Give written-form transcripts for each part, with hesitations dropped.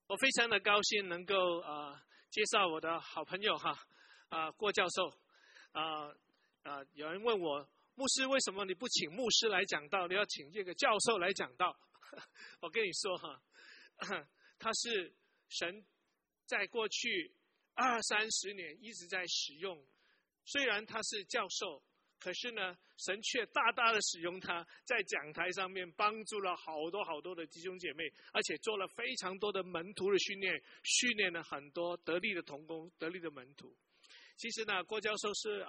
我非常的高兴能够介绍我的好朋友郭教授。有人问我，牧师为什么你不请牧师来讲道，你要请这个教授来讲道？我跟你说他是神在过去20-30年一直在使用，虽然他是教授，可是呢，神却大大的使用他，在讲台上面帮助了好多的弟兄姐妹，而且做了非常多的门徒的训练，训练了很多得力的同工、得力的门徒。其实呢，郭教授是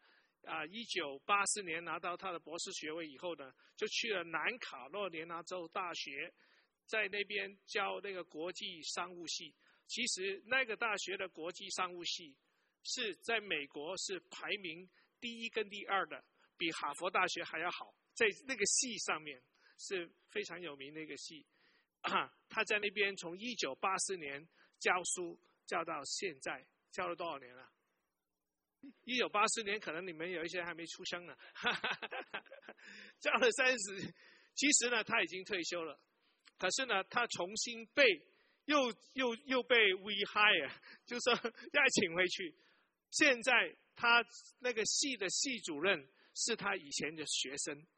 1984年拿到他的博士学位以后呢，就去了南卡罗来纳州大学，在那边教那个国际商务系。其实那个大学的国际商务系是在美国是排名第1跟第2的，比哈佛大学还要好，在那个系上面是非常有名的一个系。他在那边从1984年教书教到现在，教了多少年了？1984年可能你们有一些还没出生呢，教了30，其实呢他已经退休了，可是呢他重新被又被 rehire， 就说要请回去。现在他那个系的系主任是他以前的学生。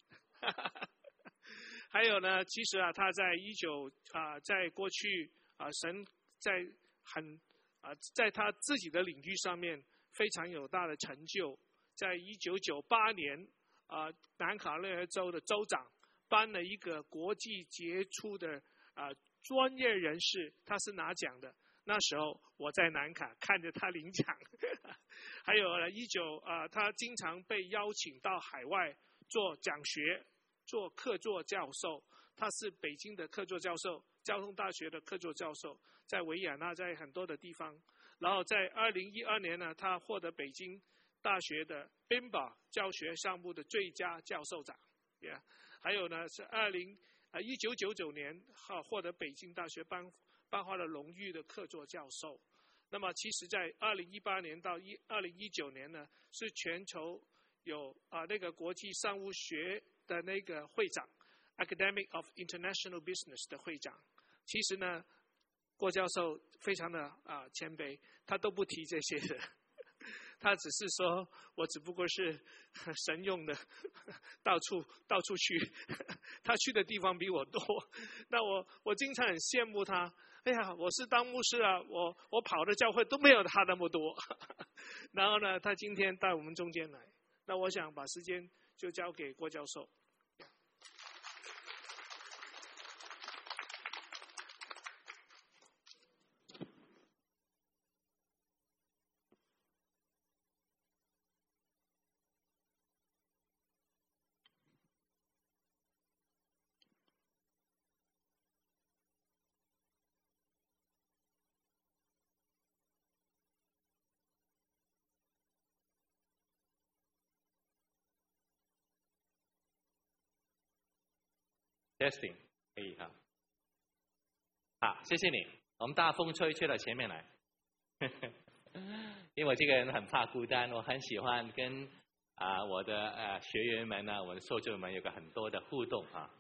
还有呢，其实他在过去神在他自己的领域上面非常有大的成就。在1998年南卡罗来纳州的州长颁了一个国际杰出的专业人士，他是拿奖的。那时候我在南卡看着他领奖。还有呢，他经常被邀请到海外做讲学、做客座教授。他是北京的客座教授，交通大学的客座教授，在维也纳，在很多的地方。然后在2012年呢，他获得北京大学的 BIMBA 教学项目的最佳教授奖。还有呢，是1999年获得北京大学颁发了荣誉的客座教授。那么其实在2018年到2019年呢，是全球有那个国际商务学的那个会长 Academy of International Business 的会长。其实呢，郭教授非常的谦卑，他都不提这些的。他只是说，我只不过是神用的，到处去，他去的地方比我多。那我经常很羡慕他。哎呀，我是当牧师我跑的教会都没有他那么多。然后呢，他今天到我们中间来，那我想把时间就交给郭教授。 Testing 可以哈，好，谢谢你。我们大风吹到前面来，因为我这个人很怕孤单，我很喜欢跟我的学员们呢，我的受众们有个很多的互动啊。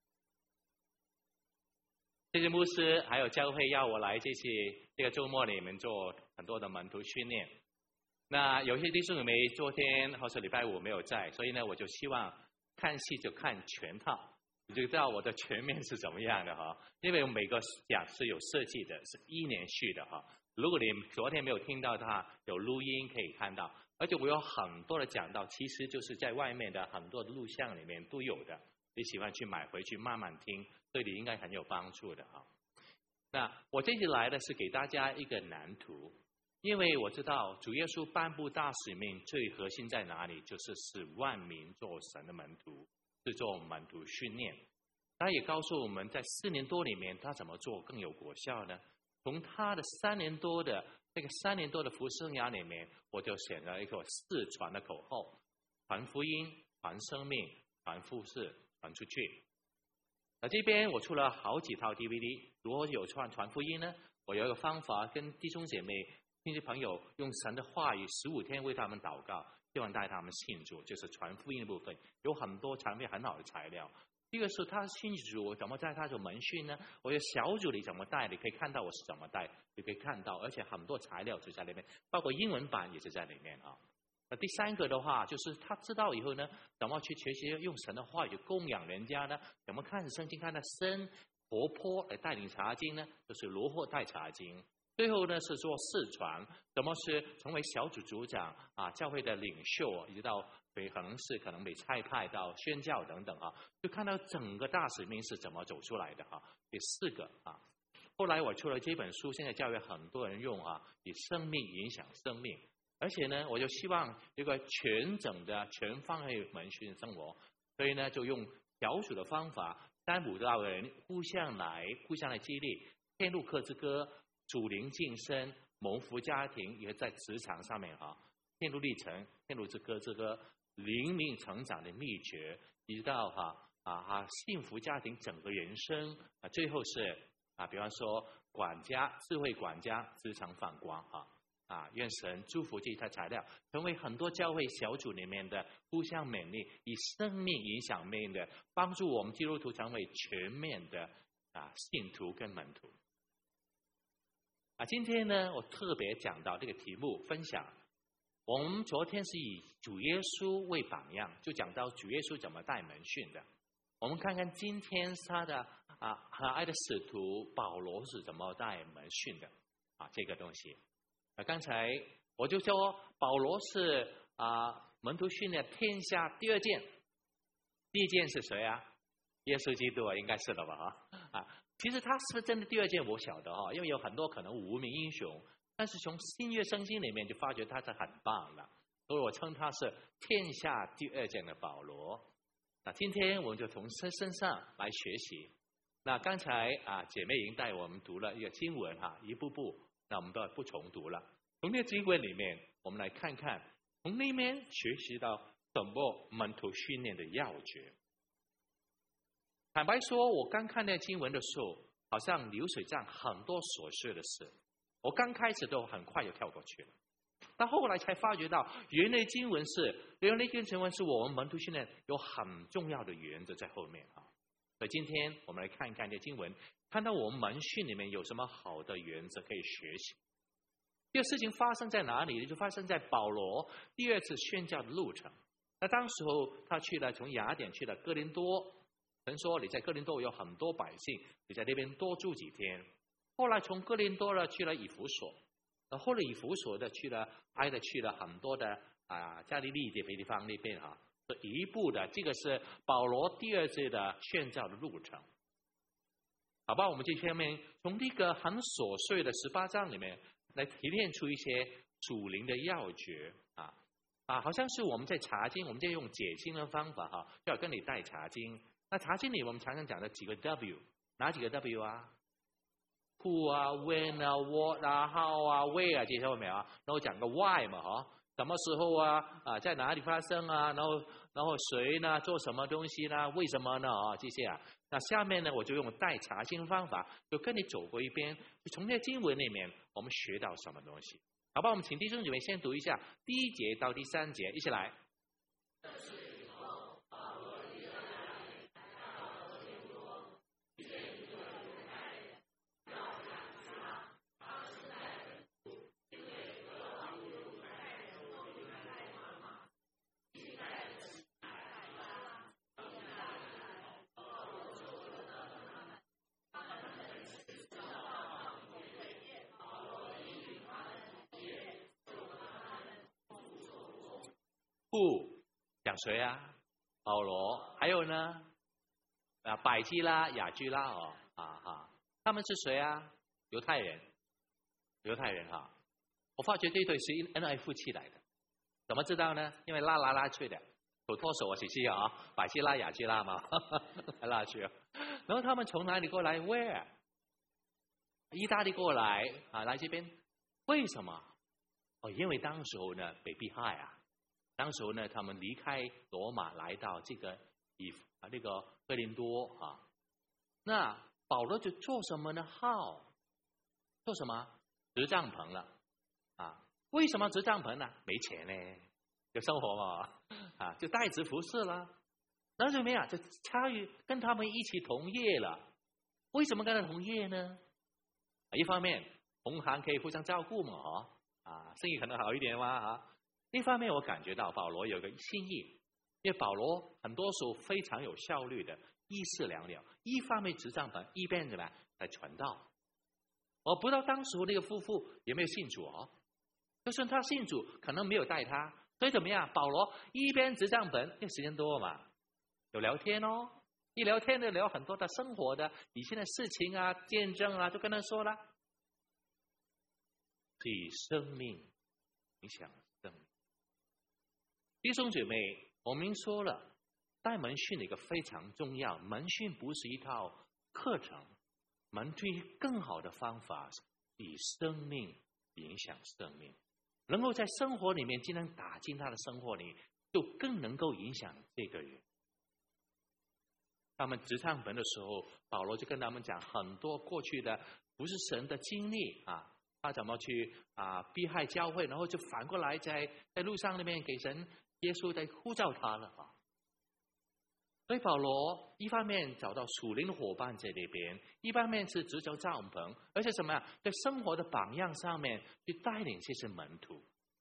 这些牧师还有教会要我来这个周末里面做很多的门徒训练。那有些弟兄姊妹昨天或是礼拜5没有在，所以呢，我就希望看戏就看全套。你就知道我的全面是怎么样的哈，因为每个讲是有设计的，是1年续的哈。如果你昨天没有听到它，有录音可以看到，而且我有很多的讲道，其实就是在外面的很多的录像里面都有的。你喜欢去买回去慢慢听，对你应该很有帮助的哈。那我这次来的是给大家一个蓝图，因为我知道主耶稣颁布大使命最核心在哪里，就是使万民做神的门徒。是做门徒训练，他也告诉我们在4年多里面他怎么做更有果效呢？从他的3年多的服事生涯里面，我就选了一个4传的口号：传福音、传生命、传服事、传出去。这边我出了好几套 DVD， 如何有传福音呢？我有一个方法，跟弟兄姐妹、亲戚朋友用神的话语15天为他们祷告。希望带他们信主，就是传福音的部分，有很多产品很好的材料。 第一个是他信主怎么在他的门训呢？我的小组里怎么带？你可以看到我是怎么带，你可以看到，而且很多材料就在里面，包括英文版也是在里面啊。那第三个的话，就是他知道以后呢，怎么去学习用神的话语供养人家呢？怎么看圣经看得深活泼来带领查经呢？就是如何带查经。最后呢是做视传，怎么是成为小组组长啊，教会的领袖，一直到可能被差派到宣教等等啊，就看到整个大使命是怎么走出来的哈。第四个啊，后来我出了这本书，现在教会很多人用啊，以生命影响生命，而且呢，我就希望一个全整的全方位门训生活，所以呢，就用小组的方法，3-5到人互相来激励，天路客之歌。主灵晋升、蒙福家庭，也在职场上面哈，天路历程、天路之歌这个灵命成长的秘诀，一直到幸福家庭整个人生啊，最后是比方说智慧管家职场放光愿神祝福这套材料，成为很多教会小组里面的互相勉励，以生命影响命的，帮助我们基督徒成为全面的信徒跟门徒。今天呢，我特别讲到这个题目分享。我们昨天是以主耶稣为榜样，就讲到主耶稣怎么带门训的。我们看看今天他的和爱的使徒保罗是怎么带门训的这个东西。刚才我就说保罗是门徒训练天下第二件，第一件是谁啊？耶稣基督应该是了吧其实他是不是真的第二件我晓得因为有很多可能无名英雄，但是从新约圣经里面就发觉他是很棒的，所以我称他是天下第二件的保罗。那今天我们就从他身上来学习。那刚才姐妹已经带我们读了一个经文一步步，那我们都不重读了。从这个经文里面，我们来看看从那边学习到怎么门徒训练的要诀。坦白说，我刚看那经文的时候，好像流水账很多琐碎的事，我刚开始都很快就跳过去了。但后来才发觉到，原来经文是我们门徒训练有很重要的原则在后面所以今天我们来看一看这经文，看到我们门训里面有什么好的原则可以学习。这个事情发生在哪里？就发生在保罗第二次宣教的路程。那当时候他从雅典去了哥林多。神说你在哥林多有很多百姓，你在那边多住几天。后来从哥林多呢去了以弗所，后来以弗所的去了很多的加利利这地方那边一步的，这个是保罗第二次的宣教的路程。好吧，我们这下面从这个很琐碎的18章里面来提炼出一些属灵的要诀好像是我们在查经，我们在用解经的方法就要跟你带查经。那查经里我们常常讲的几个 W， 哪几个 W Who when what how where 这些有没有然后讲个 Why 嘛什么时候在哪里发生然后谁呢做什么东西呢？为什么呢这些那下面呢我就用带查经方法，就跟你走过一遍，就从这经文里面我们学到什么东西。好吧，我们请弟兄姐妹先读一下第1节到第3节，一起来。讲谁保罗，还有呢百基拉、雅居拉他们是谁犹太人我发觉这对是恩爱夫妻来的，怎么知道呢？因为拉来拉去的，手拖手是百基拉、雅居拉嘛来拉去然后他们从哪里过来 ？Where？ 意大利过来来这边，为什么？因为当时候呢被迫害当时候呢，他们离开罗马，来到这个那个哥林多那保罗就做什么呢？做什么？织帐篷了为什么织帐篷呢？没钱呢，有生活嘛就代职服侍了。 那怎么样？就参与跟他们一起同业了。为什么跟他同业呢？一方面同行可以互相照顾嘛，生意可能好一点嘛，另一方面我感觉到保罗有个心意，因为保罗很多时候非常有效率的，一式两了，一方面执账本，一边怎么样来传道。我不知道当时那个夫妇有没有信主就算他信主，可能没有带他，所以怎么样？保罗一边执账本，因为时间多嘛，有聊天一聊天就聊很多的生活的以前的事情啊、见证啊，就跟他说了，以生命影响生命。弟兄姐妹，我们说了，带门训的一个非常重要，门训不是一套课程，门训更好的方法以生命影响生命，能够在生活里面尽量打进他的生活里，就更能够影响这个人。他们执账本的时候，保罗就跟他们讲很多过去的不是神的经历他怎么去逼害教会，然后就反过来在路上里面给神耶稣在呼召他了所以保罗一方面找到属灵的伙伴在那边，一方面是执着帐篷，而且什么呀，在生活的榜样上面去带领这些门徒。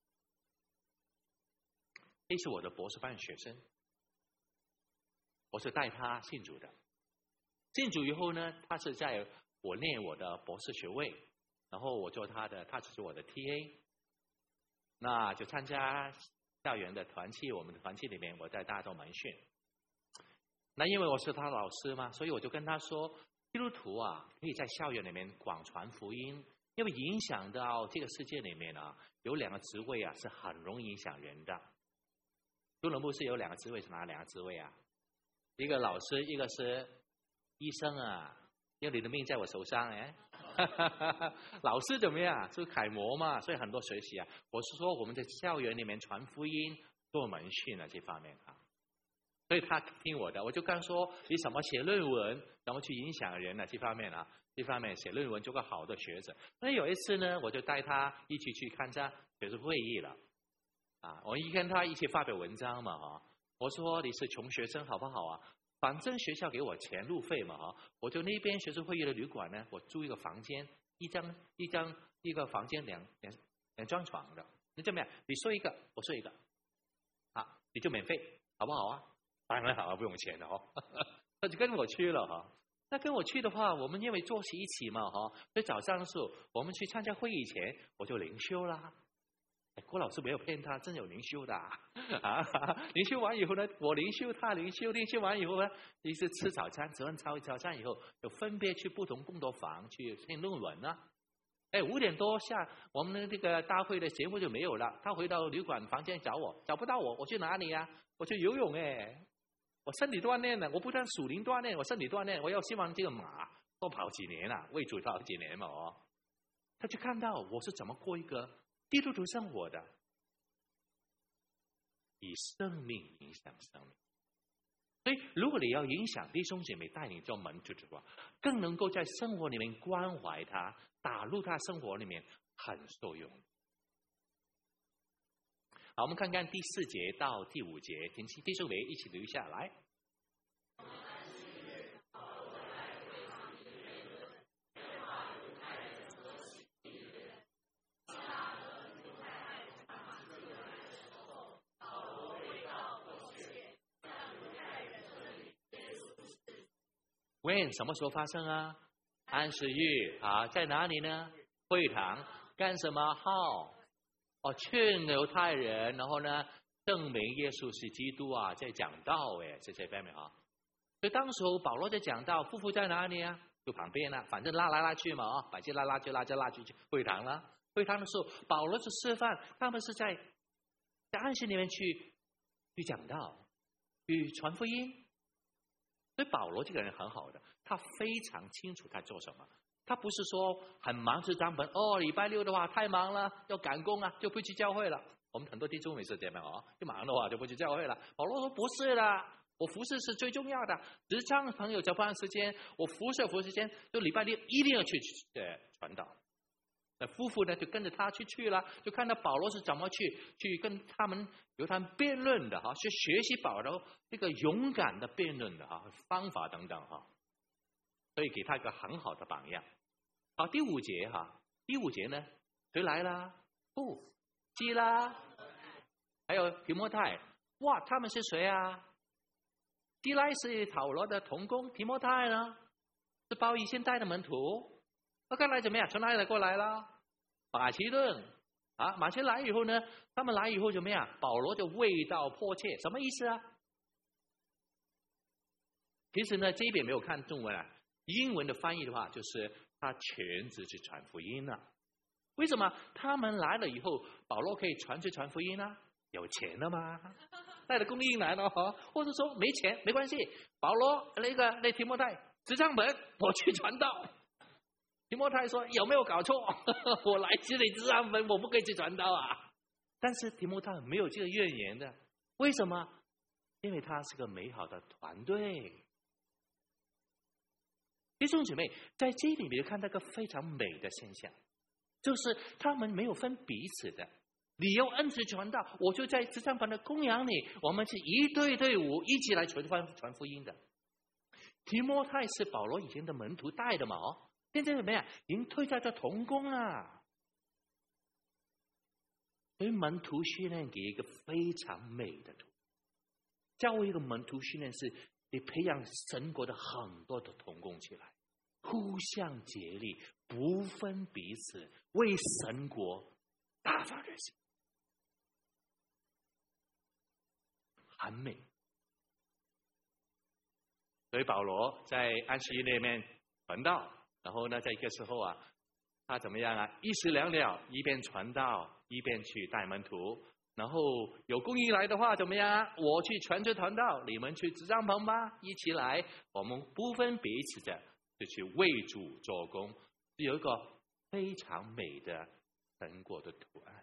这是我的博士班学生，我是带他信主的。信主以后呢，他是在我念我的博士学位，然后我做他只是我的 TA， 那就参加校园的团契，我们的团契里面我在大众门训。那因为我是他老师嘛，所以我就跟他说，基督徒可以在校园里面广传福音，因为影响到这个世界里面有两个职位是很容易影响人的。中伦部是有两个职位，是哪两个职位一个老师，一个是医生因为你的命在我手上老师怎么样？是楷模嘛，所以很多学习我是说我们在校园里面传福音、做门训这方面所以他听我的，我就刚说你怎么写论文，怎么去影响人这方面这方面写论文做个好的学者。那有一次呢，我就带他一起去参加学术会议了我一跟他一起发表文章嘛我说你是穷学生好不好反正学校给我钱路费嘛我就那边学术会议的旅馆呢，我租一个房间，一个房间两张床的，你怎么样？你睡一个，我睡一个你就免费好不好当然好不用钱的他就跟我去了那跟我去的话，我们因为作息一起嘛所以早上的时候我们去参加会议前我就灵修啦。郭老师没有骗他，真有灵修的灵修完以后呢，我灵修，他灵修，灵修完以后呢，一直吃早餐，吃完早餐以后，就分别去不同工作坊去写论文5点多下，我们的这个大会的节目就没有了。他回到旅馆房间找我，找不到我，我去哪里我去游泳我身体锻炼了，我不但属灵锻炼，我身体锻炼，我要希望这个马多跑几年为主跑几年嘛他就看到我是怎么过一个基督徒生活的，以生命影响生命。所以如果你要影响弟兄姐妹，带领做门徒的话，更能够在生活里面关怀他，打入他生活里面，很受用。好，我们看看第4节到第5节，请弟兄们一起留下来。什么时候发生安息日在哪里呢？会堂干什么号？劝犹太人，然后呢证明耶稣是基督在讲道在这方面所以当时候保罗在讲道，夫妇在哪里就旁边反正拉来拉去嘛把这拉拉就拉这拉去会堂了。会堂的时候，保罗是示范他们是在安息里面去讲道，去传福音。所以保罗这个人很好的，他非常清楚他做什么。他不是说很忙是账本礼拜六的话太忙了要赶工就不去教会了。我们很多弟兄也是这样一忙的话就不去教会了。保罗说不是的，我服侍是最重要的，职场朋友交办时间，我服侍时间就礼拜六一定要去传道。 那夫妇呢就跟着他去了，就看到保罗是怎么去跟他们辩论的去学习保罗这个勇敢的辩论的方法等等所以给他一个很好的榜样。好，第五节呢，谁来了？基拉，还有提摩太。哇，他们是谁啊？基拉是保罗的同工，提摩太呢是包以先带的门徒。那看来怎么样？从哪里过来了？马其顿马其顿来以后呢，他们来以后怎么样？保罗就味道迫切，什么意思啊？其实呢，这一边没有看中文英文的翻译的话，就是他全职去传福音了。为什么他们来了以后，保罗可以传福音呢？有钱了吗？带着供应来了或者说没钱没关系，保罗那提摩太支帐篷，我去传道。提摩太说有没有搞错？我来这里支帐篷，我不可以去传道啊。但是提摩太没有这个怨言的，为什么？因为他是个美好的团队。弟兄姊妹，在这里面看到一个非常美的现象，就是他们没有分彼此的。你有恩赐传道，我就在支帐篷的供养你，我们是一队伍一起来传福音的。提摩太是保罗以前的门徒带的嘛现在怎么样？已经退在这同工了。所以门徒训练给一个非常美的图。教会一个门徒训练是你培养神国的很多的同工起来，互相竭力，不分彼此，为神国大发热心，很美。所以保罗在安息日那边传道，然后呢，在一个时候他怎么样一石两鸟，一边传道，一边去带门徒。然后有供应来的话怎么样？我去传道，你们去支帐篷吧，一起来，我们不分彼此的就去为主做工，有一个非常美的神国的图案。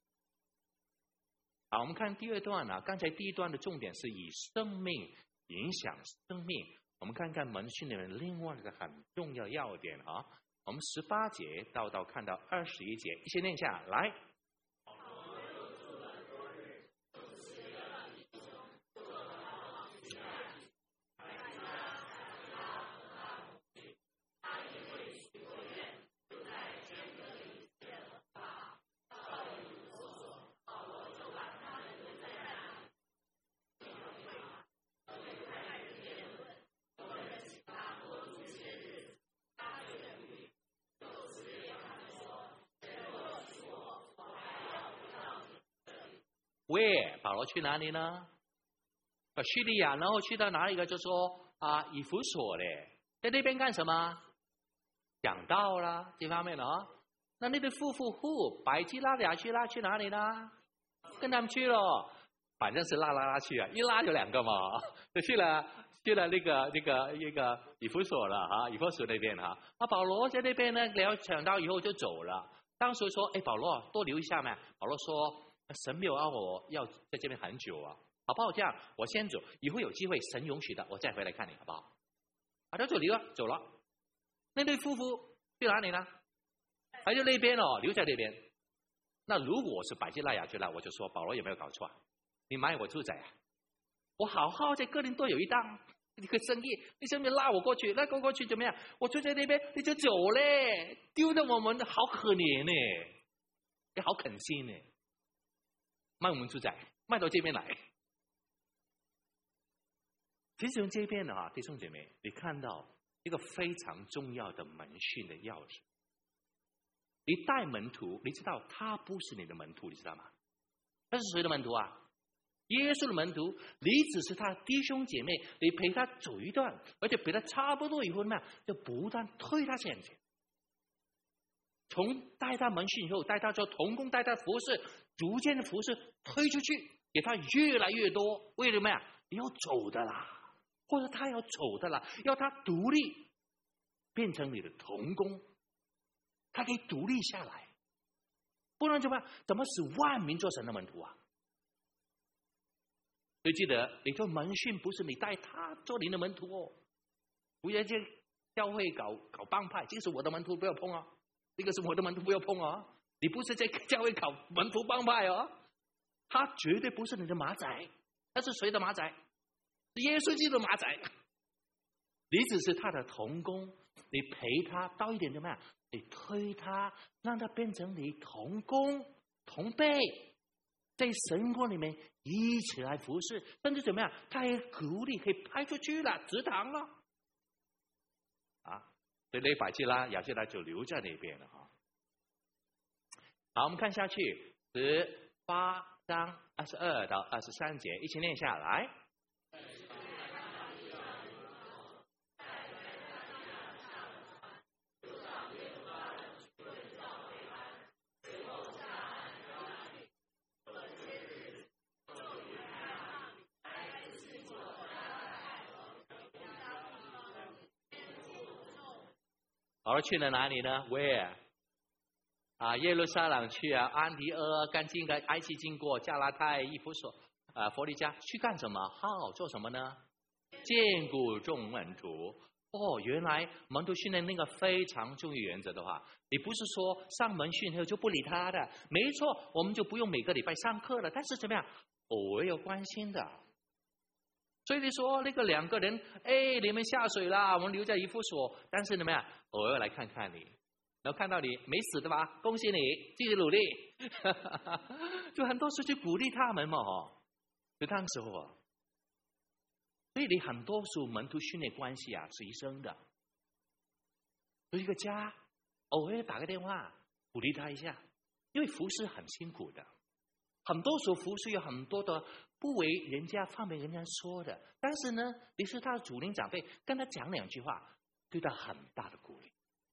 好，我们看第二段刚才第一段的重点是以生命影响生命，我们看看门训里面另外一个很重要要点我们18节到看到21节，一起念一下来。Where 保罗去哪里呢？叙利亚，然后去到哪里呢？就说以弗所嘞，在那边干什么？讲道啦，这方面的那对夫妇百基拉雅去拉去哪里呢？跟他们去了，反正是拉去一拉就2个嘛，就去了那个以弗所了以弗所那边保罗在那边呢聊讲道以后就走了。当时说保罗多留一下嘛，保罗说神没有我要在这边很久好不好？这样我先走，以后有机会神允许的我再回来看你好不好？他就走了。那对夫妇去哪里呢？还就那边留在那边。那如果是百基拉雅去了，我就说保罗有没有搞错你买我住宅我好好在哥林多有一档一个生意，你顺便拉我过去，拉我过去怎么样？我住在那边你就走嘞，丢的我们好可怜呢，也好肯心呢。卖我们住宅，卖到这边来。其实从这边弟兄姐妹，你看到一个非常重要的门训的钥匙。你带门徒，你知道他不是你的门徒，你知道吗？他是谁的门徒耶稣的门徒，你只是他弟兄姐妹，你陪他走一段，而且陪他差不多以后呢，就不断推他前去。从带他门训以后，带他做同工，带他服侍，逐渐的服侍推出去，给他越来越多。为什么呀？你要走的啦，或者他要走的啦，要他独立，变成你的同工，他可以独立下来，不然怎么使万民做神的门徒所以记得，你做门训不是你带他做你的门徒不要去教会搞帮派，这个是我的门徒，不要碰这个是我的门徒，不要碰哦。你不是在教会搞门徒帮派哦，他绝对不是你的马仔，他是谁的马仔？是耶稣基督的马仔。你只是他的同工，你陪他到一点怎么样？你推他，让他变成你同工同辈，在神国里面一起来服侍，甚至怎么样？他也鼓励可以派出去了，职堂了。所以那百基拉、亚基拉就留在那边了哈。好，我们看下去，18章22到23节，一起念下来。而去了哪里呢 ？Where？ 耶路撒冷去啊，安提阿，刚经过埃及经过加拉太、以弗所、佛利加，去干什么？好，做什么呢？兼顾众门徒。原来门徒训练那个非常重要原则的话，你不是说上门训后就不理他的，没错，我们就不用每个礼拜上课了，但是怎么样，偶尔有关心的。所以你说那个2个人，你们下水了，我们留在以弗所，但是怎么样，偶尔来看看你，然后看到你没死的吧，恭喜你，继续努力。就很多时去鼓励他们嘛，就当时候所以你很多时候门徒训练关系是一生的。有一个家，偶尔打个电话鼓励他一下，因为服侍很辛苦的，很多时候服侍有很多的不为人家方便人家说的，但是呢，你是他的主领长辈，跟他讲2句话，对他很大的鼓励。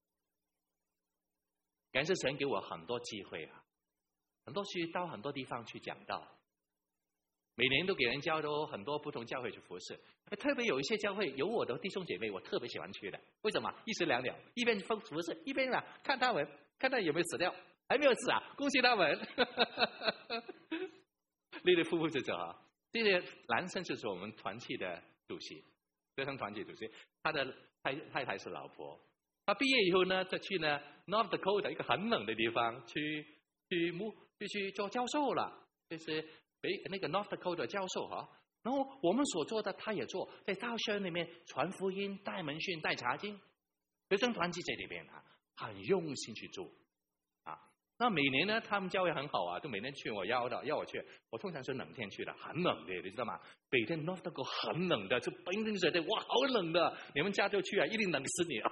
感谢神给我很多机会很多去到很多地方去讲道，每年都给人教到很多不同教会去服侍，特别有一些教会有我的弟兄姐妹，我特别喜欢去的。为什么？一石两鸟，一边服侍，一边看他们，看他有没有死掉，还没有死恭喜他们。那对夫妇就走这个男生就是我们团契的主席，学生团契主席，他的太太是老婆。他毕业以后呢，再去呢 North Dakota 一个很冷的地方去做教授了，就是那个 North Dakota 教授然后我们所做的他也做，在大学里面传福音、带门训、带查经，学生团契在里边很用心去做那每年呢，他们教会很好就每年去要我去，我通常是冷天去的，很冷的，你知道吗？北天 North Dakota 很冷的，就冰冰水的，哇，好冷的！你们加州去一定冷死你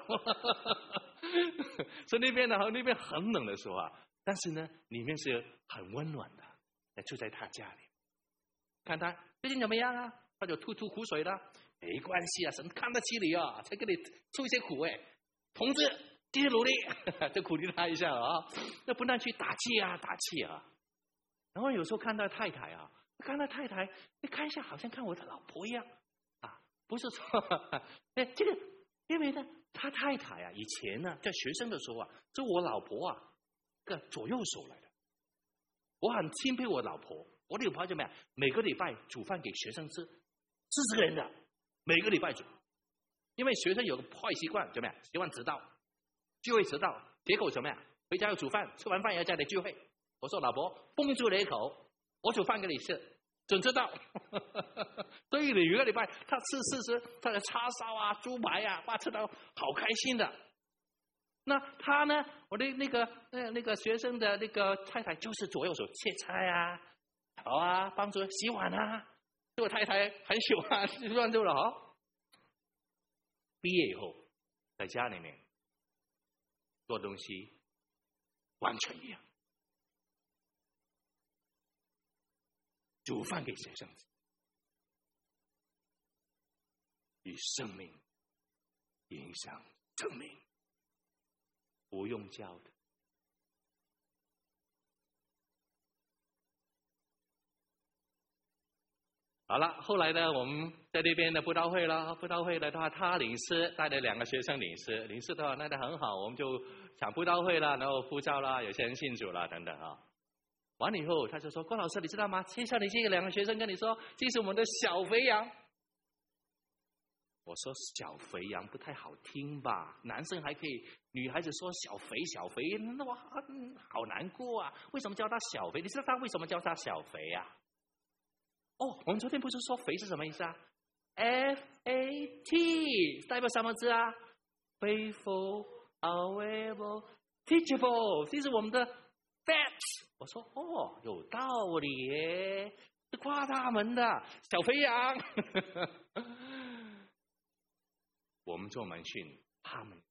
所以那边很冷的时候但是呢，里面是很温暖的，住在他家里，看他最近怎么样他就吐苦水了，没关系神看得起你才给你出一些苦同志。继续努力，就鼓励他一下那不但去打气然后有时候看到太太你看一下，好像看我的老婆一样不是说这个，因为呢，他太太以前呢在学生的时候是我老婆个左右手来的。我很钦佩我老婆，我的老婆怎么样？每个礼拜煮饭给学生吃，40个人的，每个礼拜煮，因为学生有个坏习惯怎么样？喜欢迟到。聚会迟到，结果怎么样？回家要煮饭，吃完饭要家里聚会。我说老婆，封住你一口，我煮饭给你吃，准知道。所以每个礼拜他吃他的叉烧猪排哇，吃到好开心的。那他呢？我的那个学生的那个太太就是左右手切菜炒帮助洗碗所以我太太很喜欢乱做了毕业以后在家里面做东西完全一样，煮饭给学生吃，以生命影响生命，不用教的。好了，后来呢，我们在那边的布道会了。布道会的话，他领诗带了2个学生领诗，领诗的话那得很好，我们就抢布道会了，然后呼召了，有些人信主了等等完了以后，他就说：“郭老师，你知道吗？介绍你这2个学生跟你说，这是我们的小肥羊。 我说小肥羊不太好听吧？男生还可以，女孩子说小肥小肥，那我好难过啊！为什么叫他小肥？你知道他为什么叫他小肥啊？哦，我们昨天不是说肥是什么意思啊 ？FAT 代表什么字啊 ？Faithful, available, teachable， 这是我们的 facts。我说哦，有道理耶，是夸他们的小肥羊。我们做门训，他们。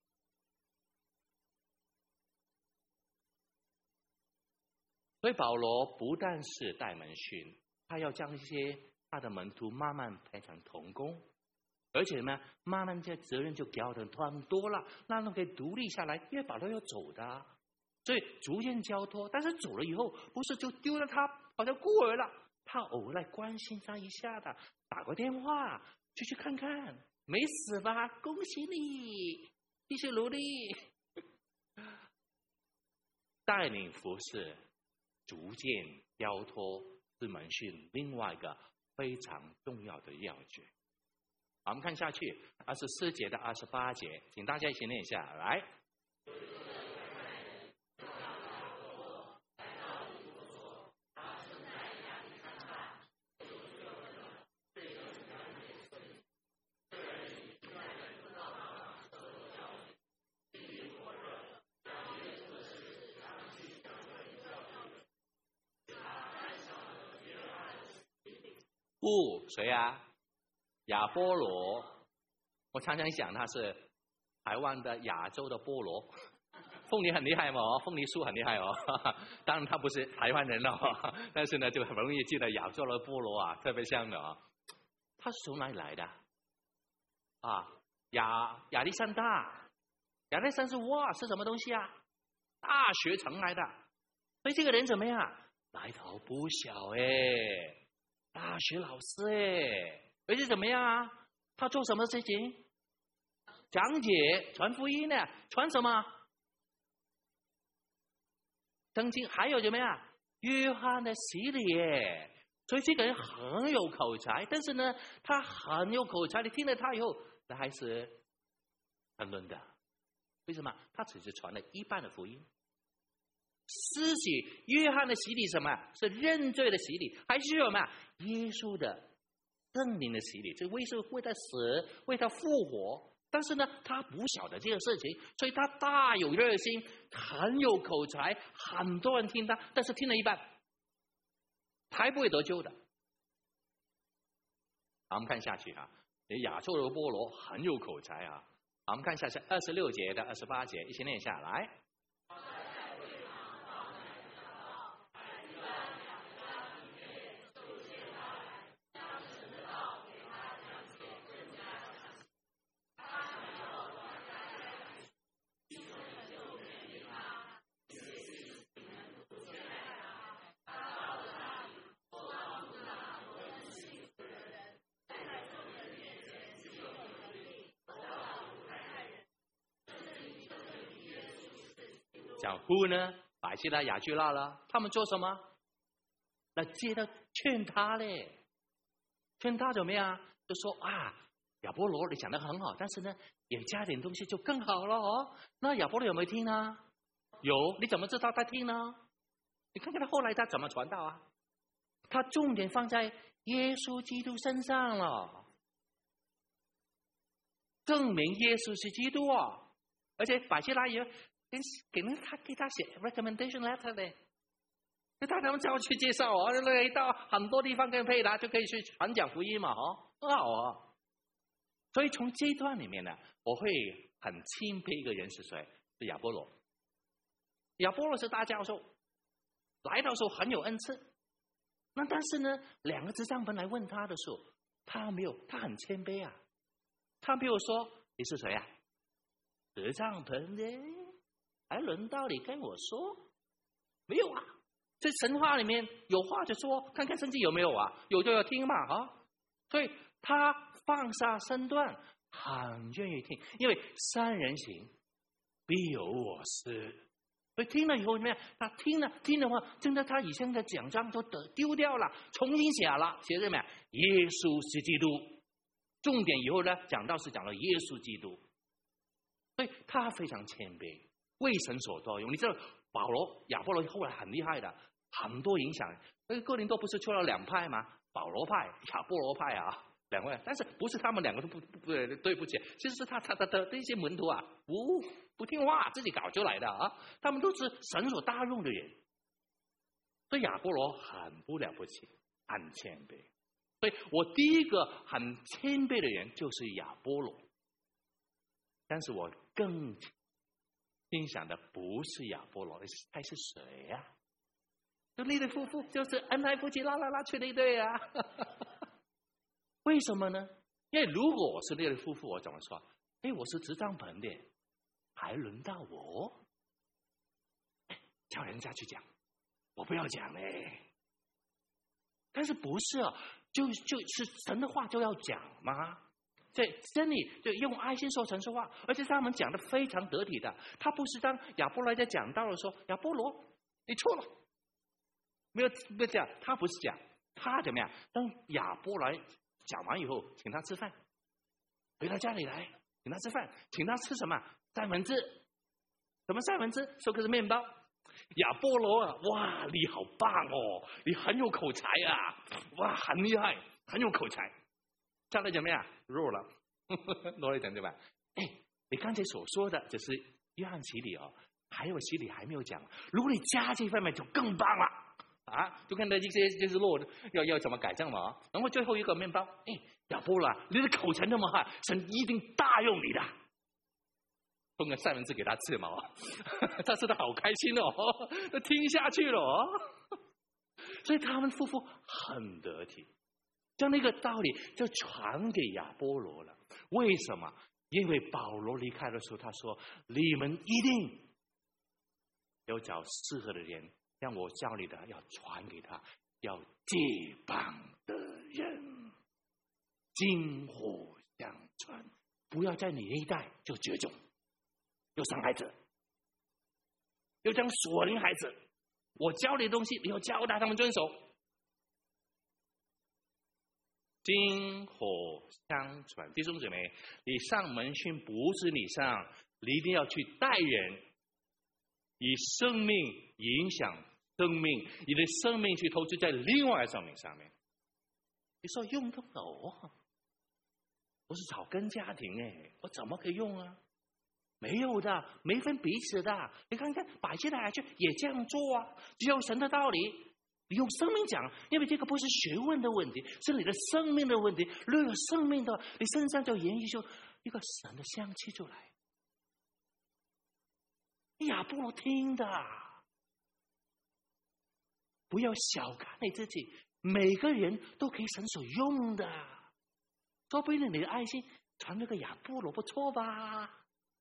所以保罗不但是带门训，他要将一些他的门徒慢慢培成同工，而且呢，慢慢这责任就交的很多了，让他们可以独立下来，因为保罗要走的，所以逐渐交托。但是走了以后，不是就丢了他，好像孤儿了，他偶尔来关心他一下的，打个电话就去看看。没死吧？恭喜你，继续努力。带领服侍，逐渐交托是门训另外一个非常重要的要诀。好，我们看下去，24节到28节，请大家一起念一下，来。谁啊？亚波罗。我常常想他是台湾的亚洲的菠萝。凤梨很厉害嘛，凤梨酥很厉害哦。当然他不是台湾人哦，但是呢就很容易记得亚洲的菠萝啊，特别像的哦。他是从哪里来的？啊，亚历山大。亚历山是什么东西啊？大学城来的。所以这个人怎么样？来头不小哎。大学老师哎，而且怎么样啊？他做什么事情？讲解、传福音呢？传什么？圣经，还有怎么样？约翰的洗礼耶。所以这个人很有口才，但是呢，他很有口才，你听了他以后，他还是很论的。为什么？他只是传了一半的福音。施洗约翰的洗礼什么？是认罪的洗礼，还是什么？耶稣的圣灵的洗礼，这为是为他死，为他复活。但是呢，他不晓得这个事情，所以他大有热心，很有口才，很多人听他，但是听了一半，还不会得救的。好，我们看下去啊，亚洲的菠萝很有口才啊。好，我们看下去26节到28节，一起念下来。讲 who 呢？百基拉、雅居拉了，他们做什么？那接着劝他嘞，劝他怎么样？就说啊，亚波罗你讲得很好，但是呢，也加点东西就更好了哦。那亚波罗有没有听呢？有，你怎么知道他听呢？你看看他后来他怎么传道啊？他重点放在耶稣基督身上了，证明耶稣是基督啊。而且百基拉也给他写 recommendation letter 的，就他们叫去介绍哦，到很多地方跟配搭就可以去传讲福音嘛，很好啊。所以从这一段里面呢，我会很钦佩一个人是谁？是亚波罗。亚波罗是大教授，来到时候很有恩赐。那但是呢，两个执帐篷来问他的时候，他很谦卑啊，他没有说你是谁啊？执帐篷的。还轮到你跟我说？没有啊，在神话里面有话就说，看看圣经有没有啊？有就要听嘛啊！所以他放下身段，很愿意听，因为三人行必有我师。所以听了以后怎么样？他听的话，真的他以前的奖章都丢掉了，重新写了，写什么呀？耶稣是基督。 重点以后呢，讲到是讲到耶稣基督，所以他非常谦卑，为神所多用。你知道保罗、亚波罗后来很厉害的，很多影响。哥林多不是出了两派吗？保罗派、亚波罗派啊，两位。但是不是他们两个都不对不起，其实是他的一些门徒啊，不听话，自己搞出来的啊。他们都是神所大用的人。所以亚波罗很不了不起，很谦卑。所以我第一个很谦卑的人就是亚波罗。但是我更欣赏的不是亚波罗，还是谁呀？就那对夫妇，就是恩爱夫妻拉来拉去的一对啊。为什么呢？因为如果我是那对夫妇，我怎么说？我是执帐篷的，还轮到我？叫人家去讲，我不要讲嘞。但是不是啊？就是神的话就要讲吗？在真理就用爱心说神说话，而且他们讲的非常得体的。他不是当亚波罗在讲道的时候，亚波罗你错了，没有讲，他不是讲，他怎么样？当亚波罗讲完以后，请他吃饭，回到家里来，请他吃饭，请他吃什么？三文治。什么三文治？说的是面包。亚波罗啊，哇，你好棒哦，你很有口才啊，哇，很厉害，很有口才。将来怎么样？弱了，弱一点对吧？你刚才所说的只是约翰洗礼哦，还有洗礼还没有讲。如果你加这方面就更棒了啊！就看到一些就是弱的要怎么改正嘛。然后最后一个面包，亚波罗，你的口才那么好，神一定大用你的。送个三文治给他吃嘛，他吃的好开心哦，都听下去了哦。所以他们夫妇很得体，将那个道理就传给亚波罗了。为什么？因为保罗离开的时候，他说：“你们一定要找适合的人，让我教你的要传给他，要接棒的人，薪火相传，不要在你那一代就绝种。”有伤害者，有这样锁灵孩子，我教你的东西，你要交代他们遵守。薪火相传，弟兄姊妹，你上门训不是你上，你一定要去带人，以生命影响生命，你的生命去投资在另外一个生命上面。你说用得了？我是草根家庭我怎么可以用啊？没有的，没分彼此的。你看看百基来去也这样做啊，只有神的道理，你用生命讲，因为这个不是学问的问题，是你的生命的问题。若有生命的，你身上就延续出一个神的香气出来。亚波罗听的，不要小看你自己，每个人都可以神所用的。说不定你的爱心传这个亚波罗不错吧？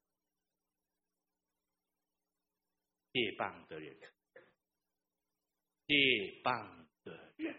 接棒的人，接棒的人。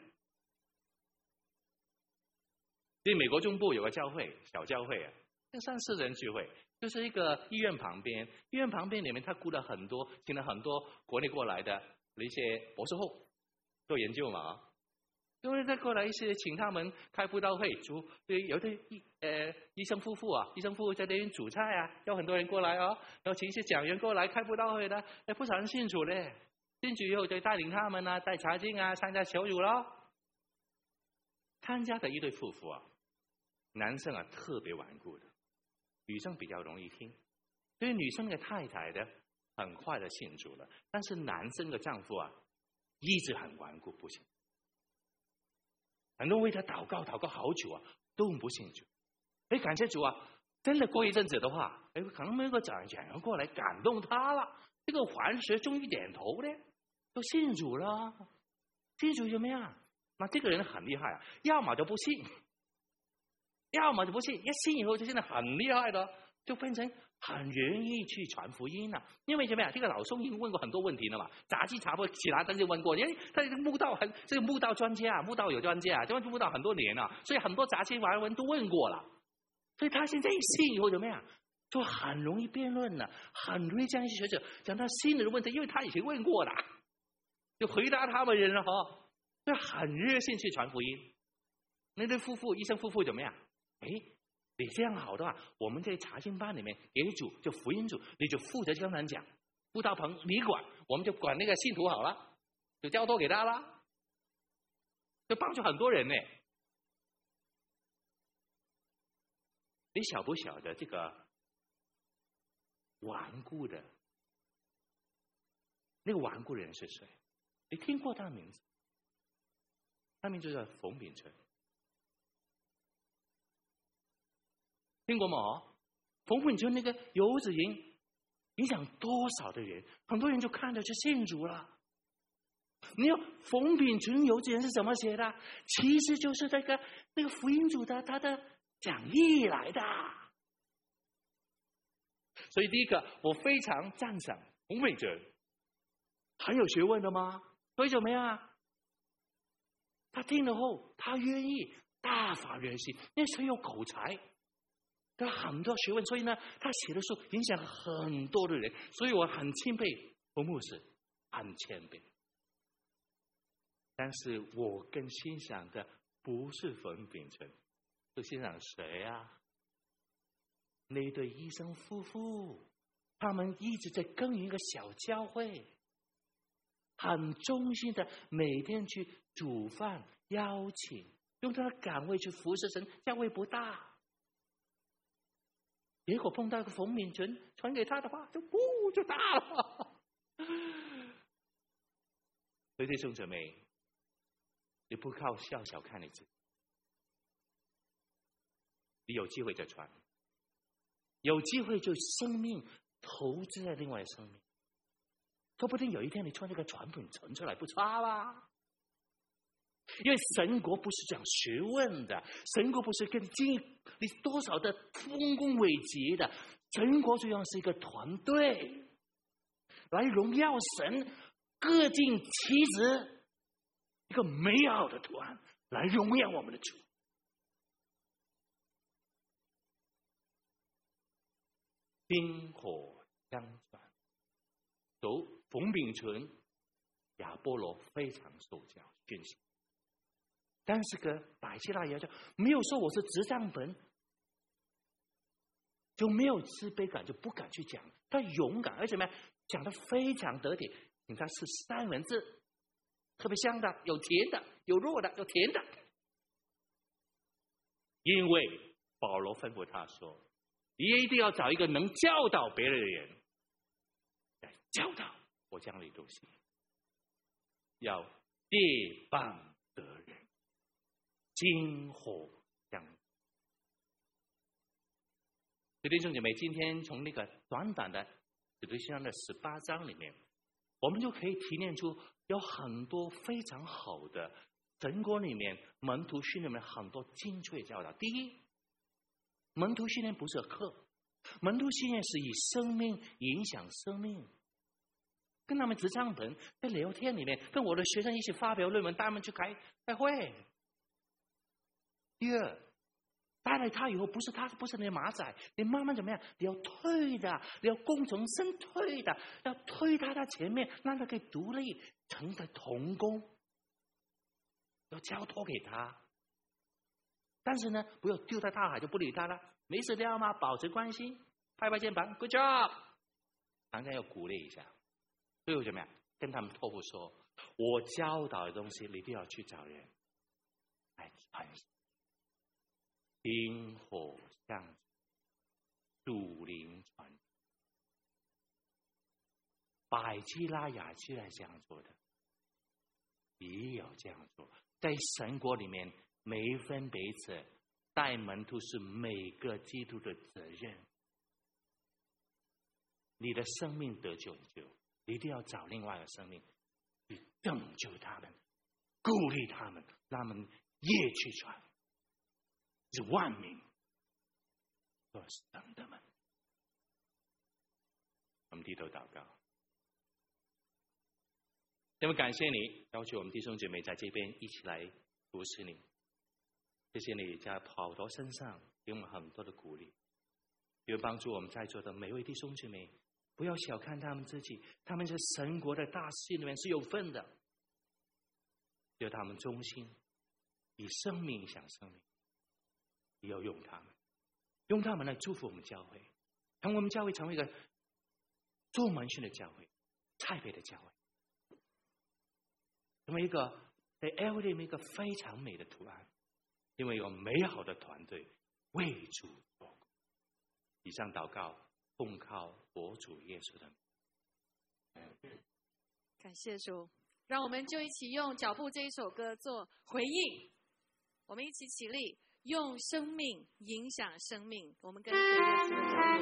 在美国中部有个教会，小教会啊，3-4人聚会，就是一个医院旁边。医院旁边里面，他请了很多国内过来的一些博士后做研究嘛。因为再过来一些，请他们开布道会，有的医生夫妇在那边煮菜啊，有很多人过来哦，然后请一些讲员过来开布道会的，不少人信主嘞，信主以后就带领他们啊，带查经啊，参加小组咯。参加的一对夫妇啊，男生啊特别顽固的，女生比较容易听，所以女生的太太的很快的信主了，但是男生的丈夫啊一直很顽固不信。很多人为他祷告好久啊，都不信主。感谢主啊！真的过一阵子的话，可能有个讲员过来感动他了，这个环学终于点头呢，都信主了。信主怎么样？那这个人很厉害啊，要么就不信，要么就不信，一信以后就现在很厉害的，就变成很愿意去传福音了。因为怎么样？这个老兄已经问过很多问题了嘛，杂技查不其他，但是问过，因为他这个慕道专家，慕道有专家，这慕道很多年了，所以很多杂技玩文都问过了。所以他现在一信以后怎么样？就很容易辩论了，很容易将一些学者讲到心里的问题，因为他以前问过了，就回答他们人了哈，就很热心去传福音。那对夫妇，医生夫妇怎么样？ 你这样好的话，我们在查经班里面给主就福音组，你就负责跟人讲，布道棚你管，我们就管那个信徒好了，就交托给他了，就帮助很多人呢。你晓不晓得这个顽固的那个顽固人是谁？你听过他的名字？他名字叫冯秉成，听过吗？冯秉成那个游子营影响多少的人，很多人就看着就信主了。你要冯秉成游子营是怎么写的？其实就是那个福音组的他的讲义来的。所以第一个，我非常赞赏冯秉成，很有学问的吗？所以怎么样？他听了后，他愿意大发热心，因为他有口才，他很多学问，所以呢，他写的书影响很多的人，所以我很钦佩冯牧师，很谦卑。但是我更欣赏的不是冯秉成，是欣赏谁啊？那对医生夫妇，他们一直在耕耘一个小教会，很忠心的每天去煮饭，邀请，用他的岗位去服侍神。教会不大，结果碰到一个冯秉成传给他的话，就大了。所以弟兄姊妹，你不靠小看你自己，你有机会就传，有机会就生命投资在另外的生命，说不定有一天你穿这个传统传出来不差吧？因为神国不是讲学问的，神国不是跟你多少的丰功伟绩的，神国最重要是一个团队，来荣耀神，各尽其职，一个美好的团来荣耀我们的主。薪火相传，走冯秉成、亚波罗非常受教训习，但是个百基拉也讲，没有说我是执账本，就没有自卑感，就不敢去讲。他勇敢，而且呢，讲得非常得体。你看是三文治，特别香的，有甜的，有弱的，有甜的。因为保罗吩咐他说，你一定要找一个能教导别人的人来教导我讲的东西，要借棒得人，薪火相传。弟兄姐妹，今天从那个短短的使徒行传的18章里面，我们就可以提炼出有很多非常好的神国里面门徒训练里面很多精粹教导。第一，门徒训练不是课，门徒训练是以生命影响生命，跟他们执账本，在聊天里面跟我的学生一起发表论文，带他们去开会。第二，带来他以后不是你的马仔，你慢慢怎么样？你要推的，你要功成身退的，要推他到前面，让他可以独立成的同工，要交托给他。但是呢，不要丢在大海就不理他了，没事掉吗？保持关系，拍拍肩膀 ，Good job， 常常要鼓励一下。最后怎么样？跟他们托付说，我教导的东西，你一定要去找人来传。薪火相传，属灵传。百基拉、亚基拉这样做的，也要这样做。在神国里面，没分彼此，带门徒是每个基督的责任。你的生命得救，一定要找另外一个生命去拯救他们，鼓励他们，让他们也去传。是万民都是等的们。我们低头祷告，那么感谢你要求我们弟兄姐妹在这边一起来服侍你，谢谢你在保罗身上给我们很多的鼓励，也帮助我们在座的每位弟兄姐妹不要小看他们自己，他们在神国的大事里面是有份的，只有他们忠心，以生命影响生命。 也要用他们来祝福我们教会，让我们教会成为一个做门训的教会，栽培的教会，成为一个在 LD 一个非常美的图案，因为有美好的团队为主做工。以上祷告奉靠我主耶稣的名。 感谢主，让我们就一起用脚步这一首歌做回应。我们一起起立，用生命影响生命。我们跟随耶稣的脚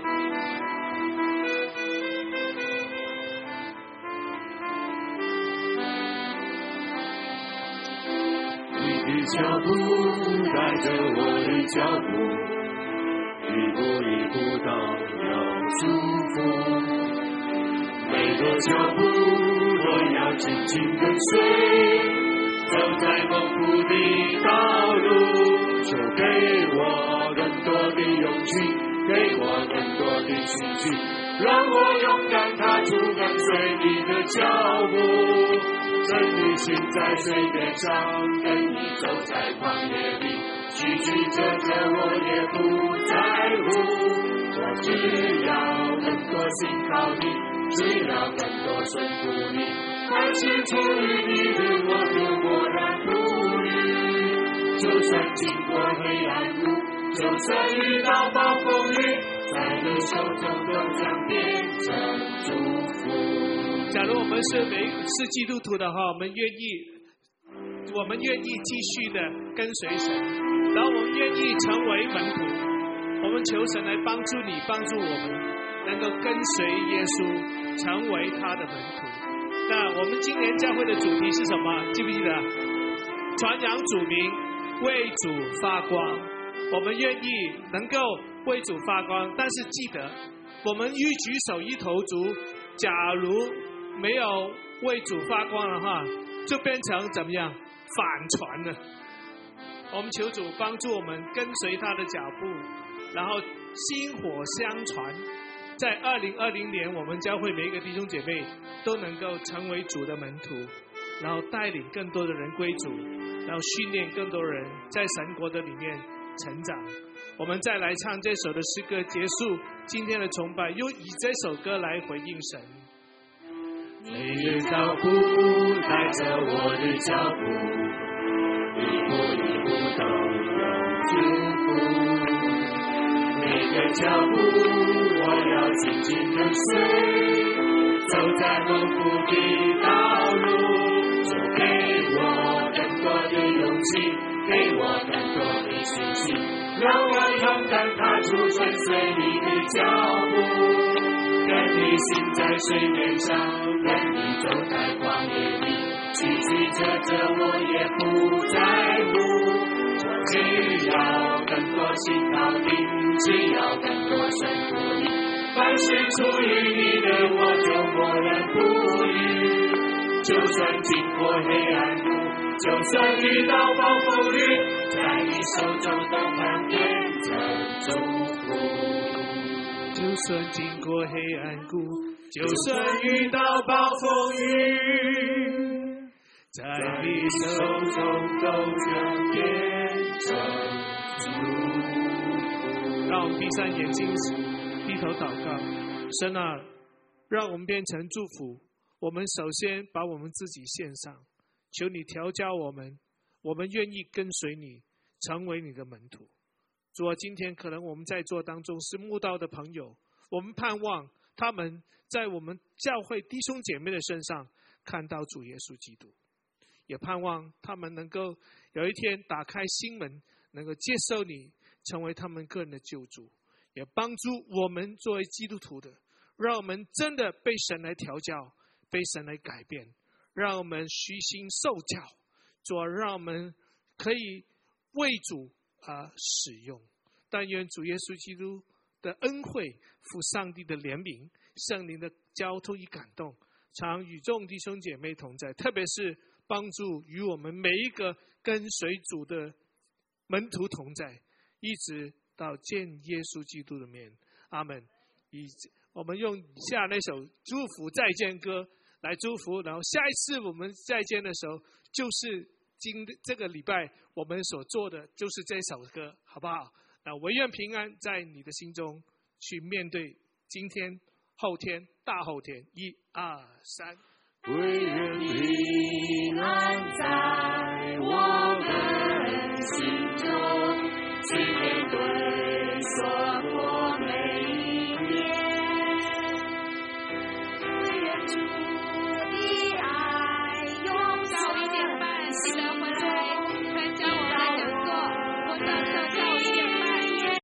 步。你的脚步带着我的脚步，一步一步都有祝福。每个脚步我要紧紧跟随，走在蒙福的道路，就给我更多的勇气，给我更多的信心，让我勇敢踏出跟随你的脚步。真理行在水面上，跟你走在旷野里，曲曲折折我也不在乎。我只要更多信靠你，只要更多顺服你，凡是出于你的我就默然不语。就算经过黑暗路，就算遇到暴风雨，在你手中都将变成祝福。 假如我们是基督徒的话，我们愿意继续的跟随神，然后我们愿意成为门徒。我们求神来帮助你，帮助我们能够跟随耶稣，成为他的门徒。那我们今年教会的主题是什么？记不记得？传扬主名，为主发光。我们愿意能够为主发光，但是记得，我们一举手一投足，假如没有为主发光的话，就变成怎么样？反传了。我们求主帮助我们跟随他的脚步，然后薪火相传。在2020年，我们教会每一个弟兄姐妹都能够成为主的门徒，然后带领更多的人归主，然后训练更多人在神国的里面成长。我们再来唱这首的诗歌，结束今天的崇拜，又以这首歌来回应神。 你的脚步带着我的脚步，一步一步都有祝福。每个脚步我要紧紧跟随，走在蒙福的道路，就给我更多的勇气，给我更多的信心，让我勇敢踏出跟随你的脚步。跟你行在水面上，跟你走在旷野里，曲曲折折我也不在乎。只要更多信靠你，只要更多顺服你，凡是出于你的我就默然不语。就算经过黑暗路，就算遇到暴风雨，在你手中都能变成祝福。 就算经过黑暗谷，就算遇到暴风雨，在你手中都将变成祝福。让我们闭上眼睛，低头祷告。神啊，让我们变成祝福。我们首先把我们自己献上，求你调教我们，我们愿意跟随你，成为你的门徒。主啊，今天可能我们在座当中是慕道的朋友，我们盼望他们在我们教会弟兄姐妹的身上看到主耶稣基督，也盼望他们能够有一天打开心门，能够接受你，成为他们个人的救主，也帮助我们作为基督徒的，让我们真的被神来调教，被神来改变，让我们虚心受教，主啊，让我们可以为主使用。但愿主耶稣基督的恩惠、父上帝的怜悯、圣灵的交托与感动，常与众弟兄姐妹同在，特别是帮助与我们每一个跟随主的门徒同在，一直到见耶稣基督的面。阿们。我们用以下那首祝福再见歌来祝福，然后下一次我们再见的时候，就是这个礼拜我们所做的就是这首歌，好不好？ 唯愿平安在你的心中去面对今天、后天、大后天。1、2、3。 唯愿平安在我们心中，去面对所过每一天。唯愿主的爱永下午1点半记得回来参加我们的讲座，或者